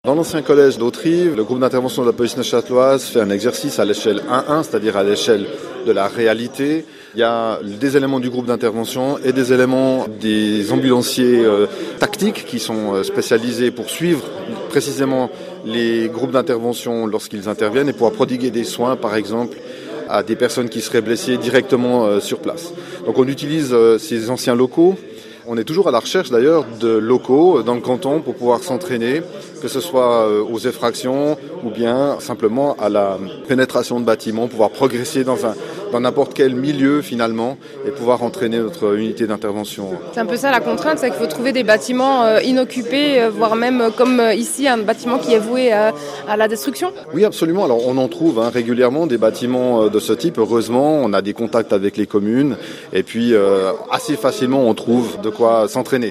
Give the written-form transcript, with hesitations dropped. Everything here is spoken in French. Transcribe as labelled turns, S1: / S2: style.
S1: Dans l'ancien collège d'Autrive, le groupe d'intervention de la police neuchâteloise fait un exercice à l'échelle 1-1, c'est-à-dire à l'échelle de la réalité. Il y a des éléments du groupe d'intervention et des éléments des ambulanciers tactiques qui sont spécialisés pour suivre précisément les groupes d'intervention lorsqu'ils interviennent et pouvoir prodiguer des soins, par exemple, à des personnes qui seraient blessées directement sur place. Donc on utilise ces anciens locaux. On est toujours à la recherche d'ailleurs de locaux dans le canton pour pouvoir s'entraîner, que ce soit aux effractions ou bien simplement à la pénétration de bâtiments, pouvoir progresser dans n'importe quel milieu finalement et pouvoir entraîner notre unité d'intervention.
S2: C'est un peu ça la contrainte, c'est qu'il faut trouver des bâtiments inoccupés, voire même comme ici un bâtiment qui est voué à la destruction.
S1: Oui, absolument. Alors on en trouve régulièrement des bâtiments de ce type. Heureusement, on a des contacts avec les communes et puis assez facilement on trouve de quoi s'entraîner.